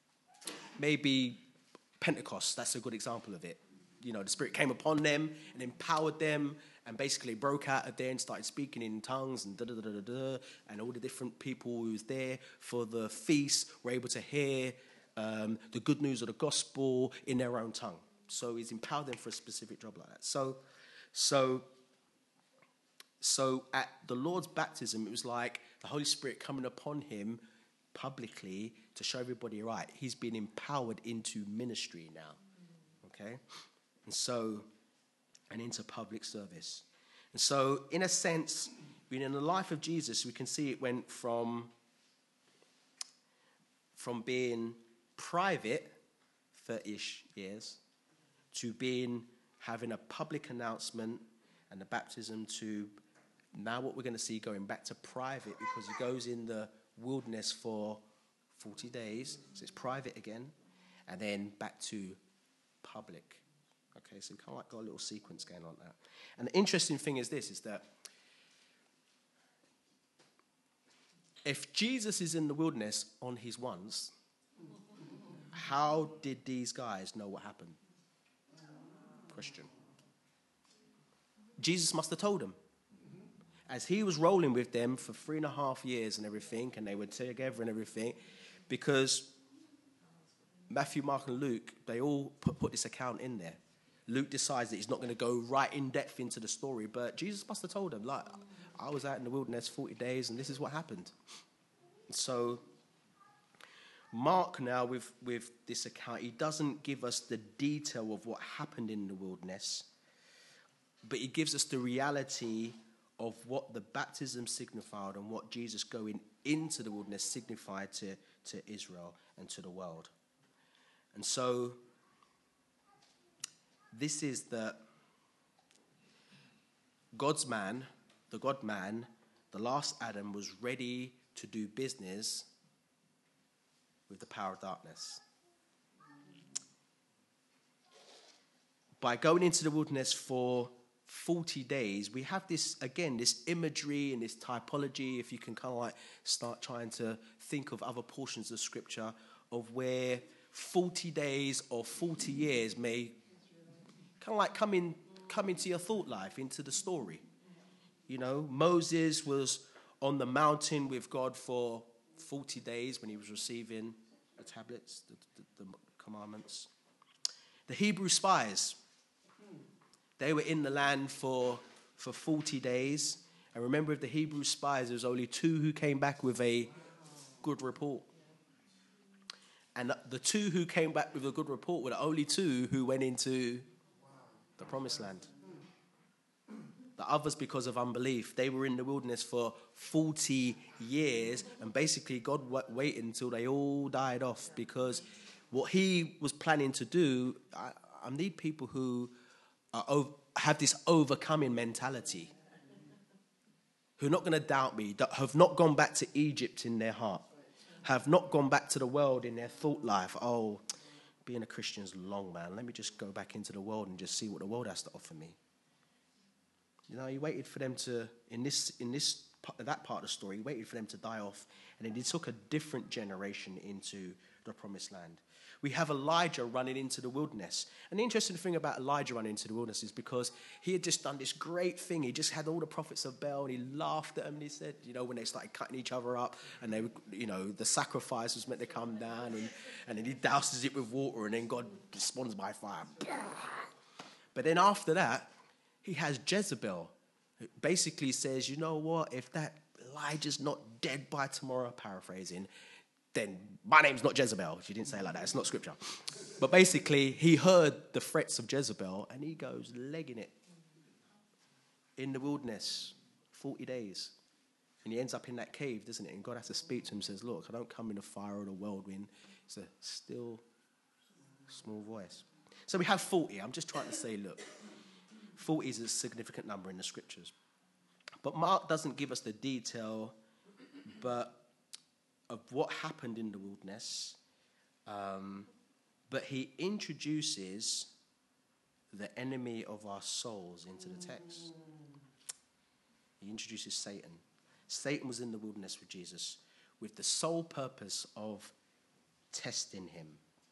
Pentecost, that's a good example of it. You know, the Spirit came upon them and empowered them and basically broke out of there and started speaking in tongues and da-da-da-da-da. And all the different people who was there for the feast were able to hear the good news of the gospel in their own tongue. So he's empowered them for a specific job like that. So at the Lord's baptism, it was like the Holy Spirit coming upon him publicly to show everybody, right, he's been empowered into ministry now. Okay? And into public service. And so, in a sense, in the life of Jesus, we can see it went from being private, 30-ish years, to having a public announcement and the baptism, to now what we're going to see going back to private, because he goes in the wilderness for 40 days, so it's private again, and then back to public. Okay, so we kind of like got a little sequence going on there. And the interesting thing is this, is that if Jesus is in the wilderness on his ones, how did these guys know what happened? Question. Jesus must have told them. As he was rolling with them for 3.5 years and everything, and they were together and everything, because Matthew, Mark, and Luke, they all put this account in there. Luke decides that he's not going to go right in depth into the story, but Jesus must have told him, like, I was out in the wilderness 40 days, and this is what happened. So Mark now, with this account, he doesn't give us the detail of what happened in the wilderness, but he gives us the reality of what the baptism signified and what Jesus going into the wilderness signified to Israel and to the world. And so this is that God's man, the God-man, the last Adam, was ready to do business with the power of darkness. By going into the wilderness for 40 days, we have this, again, this imagery and this typology, if you can kind of like start trying to think of other portions of Scripture, of where 40 days or 40 years may kind of like come into your thought life, into the story. You know, Moses was on the mountain with God for 40 days when he was receiving the tablets, the commandments. The Hebrew spies, they were in the land for 40 days. And remember, of the Hebrew spies, there was only 2 who came back with a good report. And the 2 who came back with a good report were the only 2 who went into the promised land. The others, because of unbelief, they were in the wilderness for 40 years. And basically, God waited until they all died off, because what he was planning to do, I need people who have this overcoming mentality, who are not going to doubt me, that have not gone back to Egypt in their heart, have not gone back to the world in their thought life. Oh, being a Christian's long, man. Let me just go back into the world and just see what the world has to offer me. You know, he waited for them to, that part of the story, he waited for them to die off, and then he took a different generation into the promised land. We have Elijah running into the wilderness. And the interesting thing about Elijah running into the wilderness is because he had just done this great thing. He just had all the prophets of Baal, and he laughed at them, and he said, you know, when they started cutting each other up, and they, you know, the sacrifice was meant to come down, and then he douses it with water, and then God responds by fire. But then after that, he has Jezebel, who basically says, you know what, if that Elijah's not dead by tomorrow, paraphrasing, then my name's not Jezebel. She didn't say it like that. It's not scripture. But basically, he heard the threats of Jezebel, and he goes legging it in the wilderness, 40 days. And he ends up in that cave, doesn't it? And God has to speak to him and says, look, I don't come in the fire or the whirlwind. It's a still, small voice. So we have 40. I'm just trying to say, look, 40 is a significant number in the scriptures. But Mark doesn't give us the detail, but of what happened in the wilderness, but he introduces the enemy of our souls into the text. He introduces Satan. Satan was in the wilderness with Jesus with the sole purpose of testing him,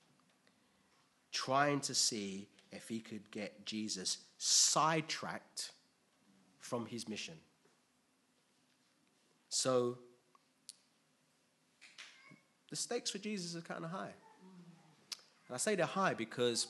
trying to see if he could get Jesus sidetracked from his mission. So the stakes for Jesus are kind of high. And I say they're high because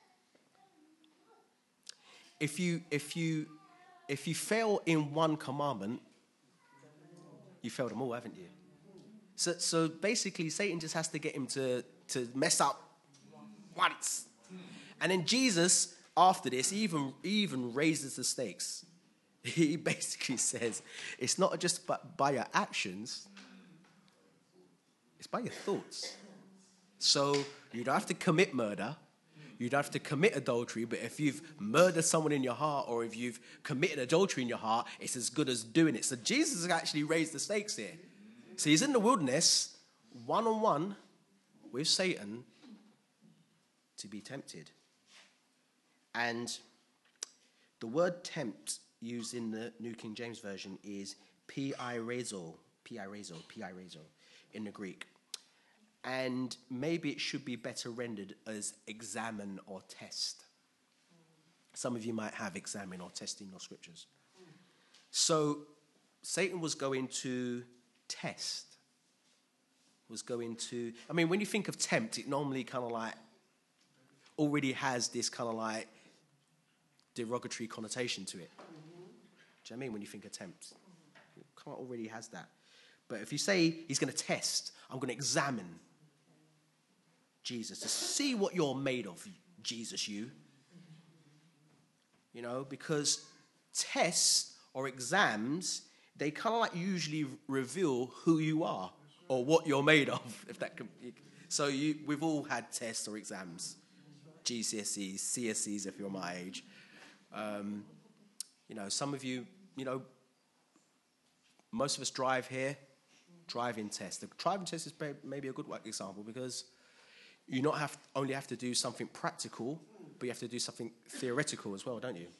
if you fail in one commandment, you failed them all, haven't you? So basically, Satan just has to get him to mess up once. And then Jesus, after this, even raises the stakes. He basically says, it's not just by your actions, it's by your thoughts. So you don't have to commit murder. You don't have to commit adultery. But if you've murdered someone in your heart, or if you've committed adultery in your heart, it's as good as doing it. So Jesus has actually raised the stakes here. So he's in the wilderness, one-on-one with Satan, to be tempted. And the word tempt used in the New King James Version is piairezo in the Greek. And maybe it should be better rendered as examine or test. Some of you might have examine or test in your scriptures. So Satan was going to test. When you think of tempt, it normally kind of like already has this kind of like derogatory connotation to it. Do you know what I mean? When you think of tempt, it kind of already has that. But if you say he's going to test, I'm going to examine Jesus to see what you're made of, Jesus, you. You know, because tests or exams, they kind of like usually reveal who you are or what you're made of. So we've all had tests or exams, GCSEs, CSEs if you're my age. Some of you, most of us drive here, driving test. The driving test is maybe a good example because you not only have to do something practical, but you have to do something theoretical as well, don't you?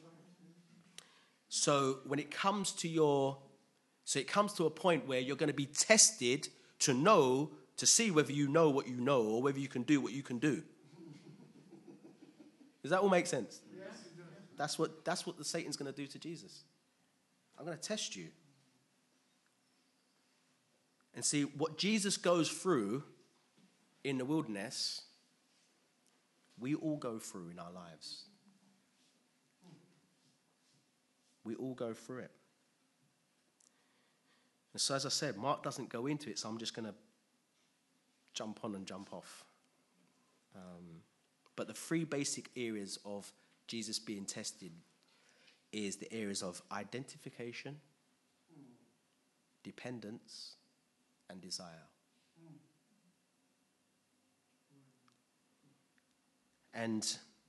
So when it comes to it comes to a point where you're going to be tested to see whether you know what you know or whether you can do what you can do. Does that all make sense? Yes, it does. That's what the Satan's going to do to Jesus. I'm going to test you. And see, what Jesus goes through in the wilderness, we all go through in our lives. We all go through it. And so, as I said, Mark doesn't go into it, so I'm just going to jump on and jump off. But the three basic areas of Jesus being tested is the areas of identification, dependence, and desire. And,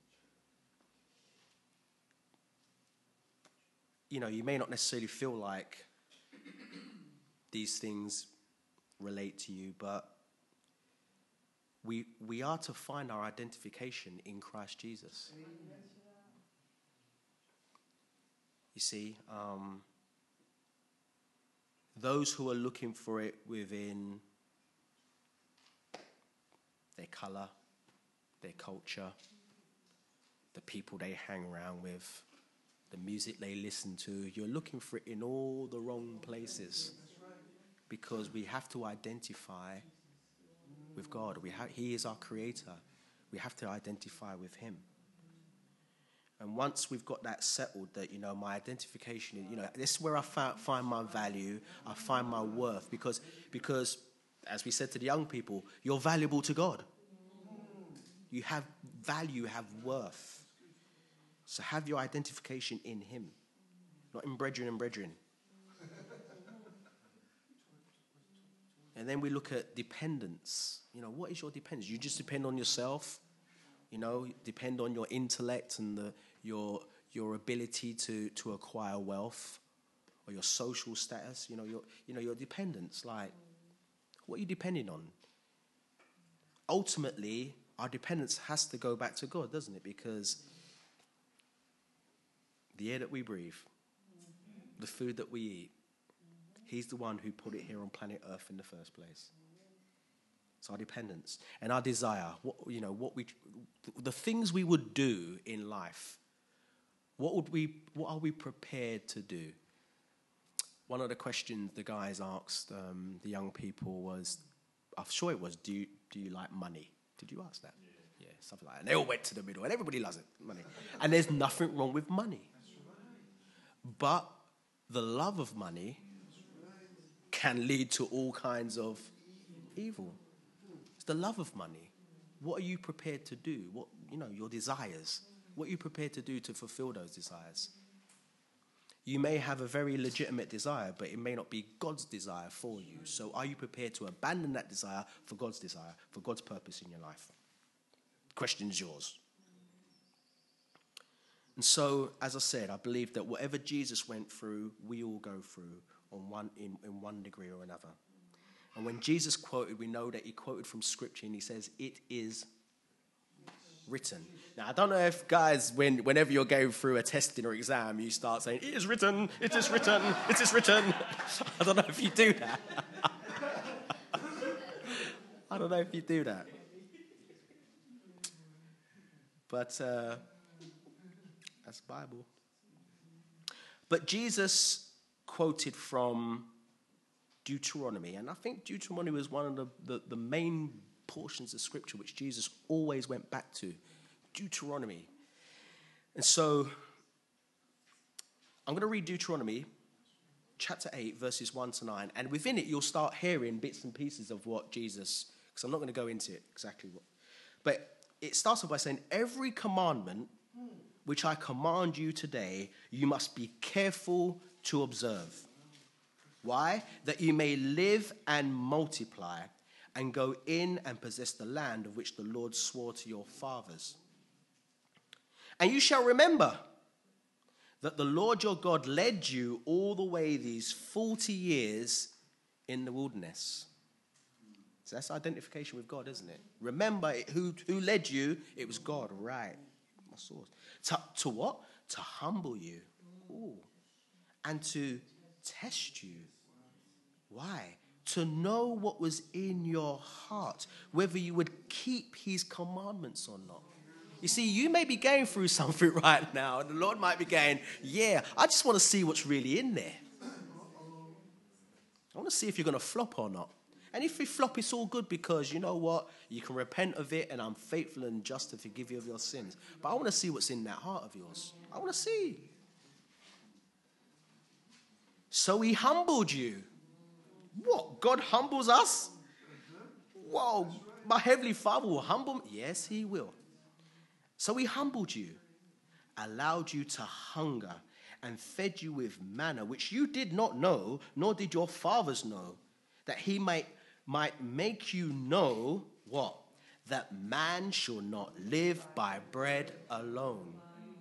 you know, you may not necessarily feel like these things relate to you, but we are to find our identification in Christ Jesus. You see, those who are looking for it within their colour, their culture, the people they hang around with, the music they listen to, you're looking for it in all the wrong places. Because we have to identify with God. He is our creator. We have to identify with him. And once we've got that settled, that, you know, my identification is, you know, this is where I find my value, I find my worth. Because, as we said to the young people, you're valuable to God. You have value, you have worth. So have your identification in him, not in brethren and brethren. And then we look at dependence. You know, what is your dependence? You just depend on yourself, you know, depend on your intellect and your ability to acquire wealth, or your social status, your dependence. Like, what are you depending on? Ultimately, our dependence has to go back to God, doesn't it? Because the air that we breathe, the food that we eat, he's the one who put it here on planet Earth in the first place. It's our dependence and our desire. The things we would do in life. What are we prepared to do? One of the questions the guys asked the young people was, I'm sure it was, do you like money? Did you ask that? Yeah, something like that. And they all went to the middle, and everybody loves it, money. And there's nothing wrong with money. But the love of money can lead to all kinds of evil. It's the love of money. What are you prepared to do? What, your desires. What are you prepared to do to fulfill those desires? You may have a very legitimate desire, but it may not be God's desire for you. So are you prepared to abandon that desire for God's desire, for God's purpose in your life? The question's yours. And so, as I said, I believe that whatever Jesus went through, we all go through in one degree or another. And when Jesus quoted, we know that he quoted from Scripture, and he says, "It is written." Now, I don't know if, guys, whenever you're going through a testing or exam, you start saying, "It is written, it is written, it is written." I don't know if you do that. I don't know if you do that. But that's Bible. But Jesus quoted from Deuteronomy, and I think Deuteronomy was one of the main portions of Scripture which Jesus always went back to. Deuteronomy. And so I'm going to read Deuteronomy chapter 8 verses 1 to 9, and within it you'll start hearing bits and pieces of what Jesus, because I'm not going to go into it exactly what, but it starts off by saying, "Every commandment which I command you today, you must be careful to observe." Why? "That you may live and multiply and go in and possess the land of which the Lord swore to your fathers. And you shall remember that the Lord your God led you all the way these 40 years in the wilderness." So that's identification with God, isn't it? Remember who led you. It was God, right? My source. To what? To humble you. Ooh. And to test you. Why? To know what was in your heart, whether you would keep his commandments or not. You see, you may be going through something right now, and the Lord might be going, "Yeah, I just want to see what's really in there. I want to see if you're going to flop or not." And if you flop, it's all good, because you know what? You can repent of it, and I'm faithful and just to forgive you of your sins. But I want to see what's in that heart of yours. I want to see. So he humbled you. What? God humbles us? Whoa, my Heavenly Father will humble me? Yes, he will. So he humbled you, allowed you to hunger, and fed you with manna, which you did not know, nor did your fathers know, that he might make you know what? That man shall not live by bread alone,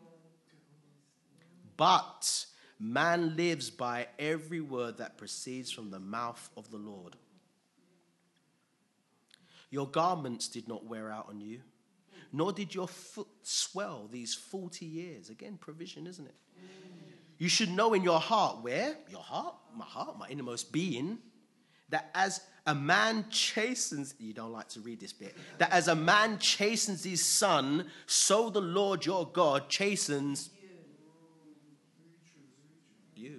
but man lives by every word that proceeds from the mouth of the Lord. Your garments did not wear out on you, nor did your foot swell these 40 years. Again, provision, isn't it? You should know in your heart, where? Your heart, my innermost being, that as a man chastens, you don't like to read this bit, that as a man chastens his son, so the Lord your God chastens you.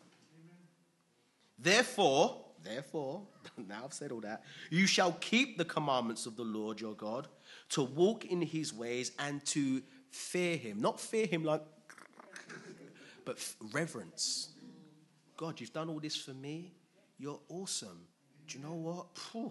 Therefore, now I've said all that, you shall keep the commandments of the Lord your God, to walk in his ways and to fear him. Not fear him like, but reverence. God, you've done all this for me. You're awesome. Do you know what?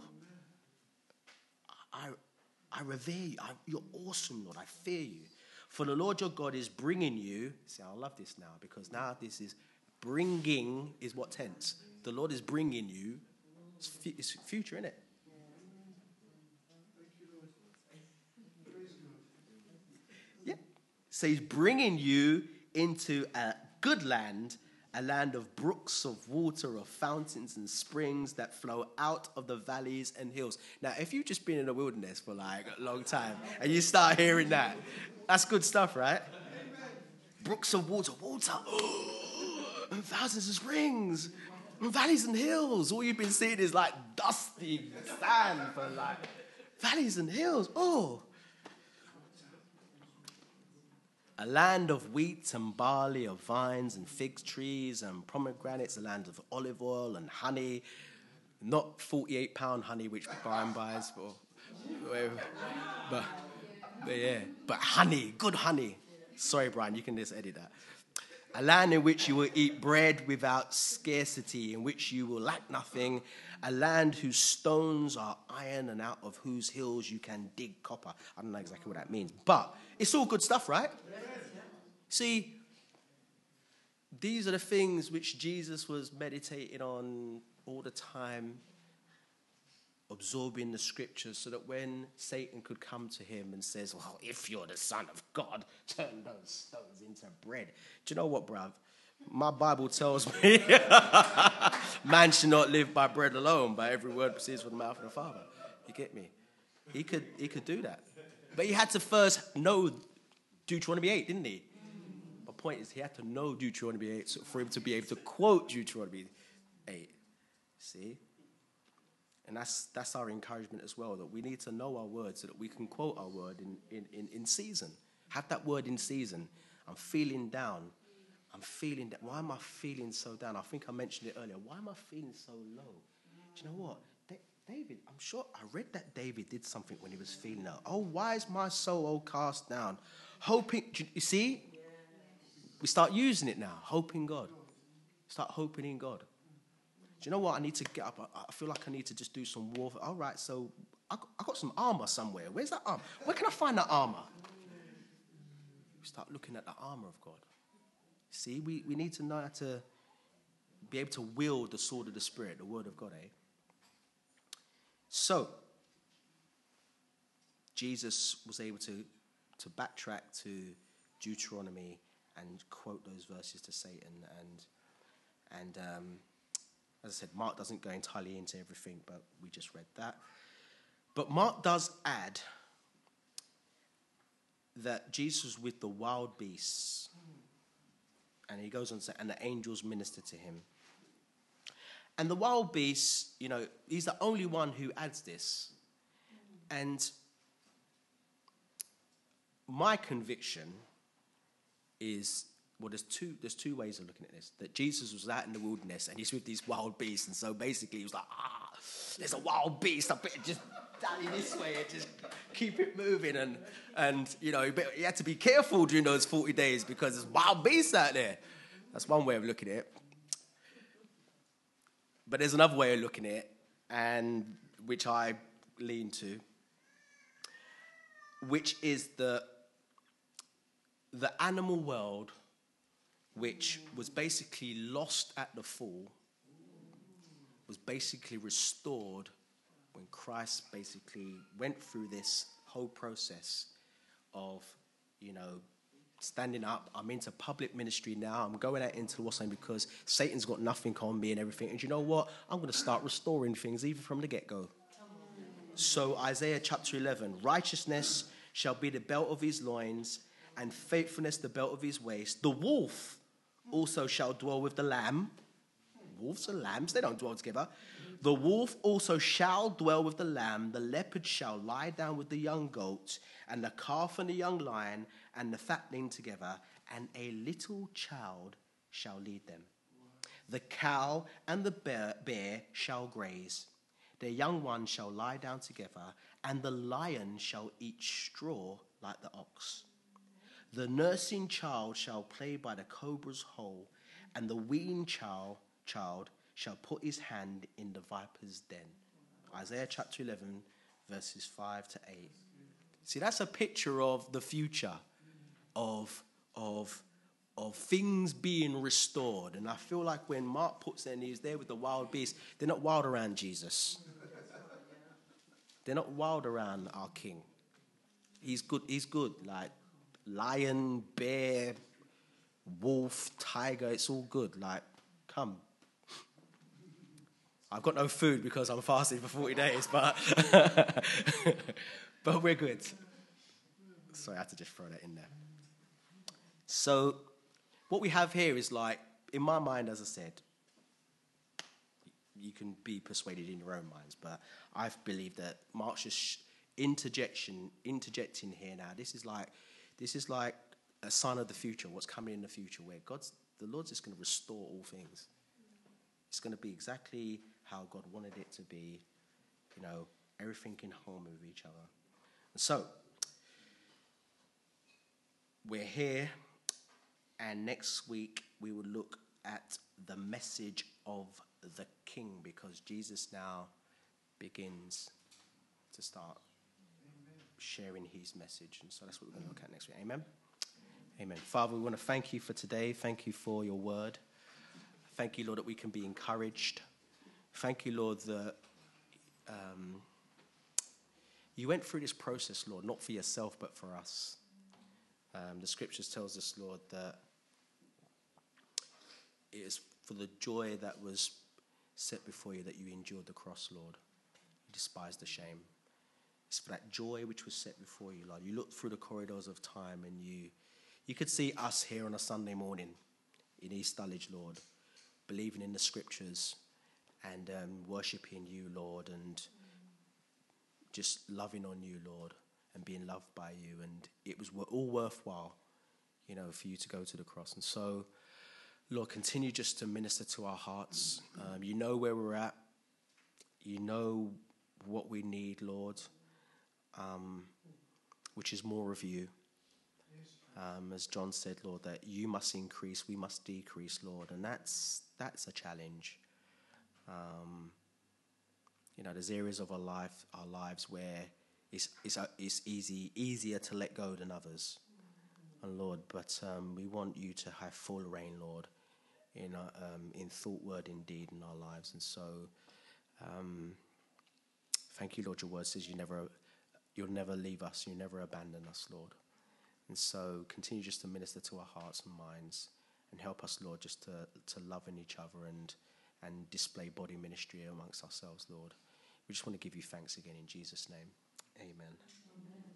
I revere you. You're awesome, Lord. I fear you. For the Lord your God is bringing you. See, I love this now, because now this is bringing is what tense? The Lord is bringing you. It's future, isn't it? Yeah. So he's bringing you into a good land, a land of brooks of water, of fountains and springs that flow out of the valleys and hills. Now, if you've just been in the wilderness for like a long time and you start hearing that, that's good stuff, right? Brooks of water, and thousands of springs, and valleys and hills. All you've been seeing is like dusty sand for like valleys and hills. Oh. A land of wheat and barley, of vines and fig trees and pomegranates, a land of olive oil and honey, not 48-pound honey which Brian buys, but honey, good honey. Sorry, Brian, you can just edit that. A land in which you will eat bread without scarcity, in which you will lack nothing. A land whose stones are iron and out of whose hills you can dig copper. I don't know exactly what that means, but it's all good stuff, right? See, these are the things which Jesus was meditating on all the time, absorbing the scriptures, so that when Satan could come to him and says, well, if you're the Son of God, turn those stones into bread. Do you know what, bruv? My Bible tells me man should not live by bread alone, but every word proceeds from the mouth of the Father. You get me? He could do that. But he had to first know Deuteronomy 8, didn't he? My point is, he had to know Deuteronomy 8 for him to be able to quote Deuteronomy 8. See? And that's our encouragement as well, that we need to know our word so that we can quote our word in season. Have that word in season. I'm feeling down. Why am I feeling so down? I think I mentioned it earlier. Why am I feeling so low? Do you know what? David, I'm sure I read that David did something when he was feeling low. Oh, why is my soul cast down? Hoping, you see? We start using it now. Hope in God. Start hoping in God. Do you know what? I need to get up. I feel like I need to just do some warfare. All right, so I got some armor somewhere. Where's that armor? Where can I find that armor? We start looking at the armor of God. See, we need to know how to be able to wield the sword of the Spirit, the word of God, eh? So, Jesus was able to backtrack to Deuteronomy and quote those verses to Satan. And as I said, Mark doesn't go entirely into everything, but we just read that. But Mark does add that Jesus was with the wild beasts. And he goes on to say, and the angels minister to him. And the wild beasts, you know, he's the only one who adds this. And my conviction is, well, there's two ways of looking at this. That Jesus was out in the wilderness and he's with these wild beasts. And so basically he was like, there's a wild beast. I better just dally this way and just keep it moving. And you know, you had to be careful during those 40 days because there's wild beasts out there. That's one way of looking at it. But there's another way of looking at it, and which I lean to, which is the animal world, which was basically lost at the fall, was basically restored when Christ basically went through this whole process of, you know, standing up. I'm into public ministry now. I'm going out into what's saying because Satan's got nothing on me and everything. And you know what? I'm going to start restoring things even from the get-go. So Isaiah chapter 11, righteousness shall be the belt of his loins and faithfulness the belt of his waist. The wolf also shall dwell with the lamb. Wolves and lambs, they don't dwell together. The wolf also shall dwell with the lamb. The leopard shall lie down with the young goat, and the calf and the young lion and the fatling together, and a little child shall lead them. The cow and the bear shall graze. Their young ones shall lie down together, and the lion shall eat straw like the ox. The nursing child shall play by the cobra's hole, and the weaned child shall put his hand in the viper's den. Isaiah chapter 11, verses 5 to 8. See, that's a picture of the future, of things being restored. And I feel like when Mark puts in, he's there with the wild beasts, they're not wild around Jesus. They're not wild around our King. He's good. Like lion, bear, wolf, tiger, it's all good. Like, come. I've got no food because I'm fasting for 40 days, but but we're good. Sorry, I had to just throw that in there. So what we have here is like, in my mind, as I said, you can be persuaded in your own minds, but I believe that Mark's just interjecting here now. This is like a sign of the future, what's coming in the future, where the Lord's just going to restore all things. It's going to be exactly how God wanted it to be, you know, everything in harmony with each other. And so, we're here, and next week we will look at the message of the King, because Jesus now begins to start sharing his message. And so that's what we're going to look at next week. Amen? Amen. Father, we want to thank you for today. Thank you for your word. Thank you, Lord, that we can be encouraged. Thank you, Lord, that you went through this process, Lord, not for yourself, but for us. The scriptures tells us, Lord, that it is for the joy that was set before you that you endured the cross, Lord. You despised the shame. It's for that joy which was set before you, Lord. You looked through the corridors of time and you could see us here on a Sunday morning in East Dulwich, Lord, believing in the scriptures and worshipping you, Lord, and just loving on you, Lord, and being loved by you. And it was all worthwhile, you know, for you to go to the cross. And so, Lord, continue just to minister to our hearts. You know where we're at. You know what we need, Lord, which is more of you. As John said, Lord, that you must increase, we must decrease, Lord. And that's a challenge. You know, there's areas of our lives where it's easier to let go than others. And Lord, but we want you to have full reign, Lord, in thought, word, and deed in our lives. And so, thank you, Lord. Your word says you'll never leave us, you never abandon us, Lord. And so, continue just to minister to our hearts and minds, and help us, Lord, just to love in each other and display body ministry amongst ourselves, Lord. We just want to give you thanks again in Jesus' name. Amen.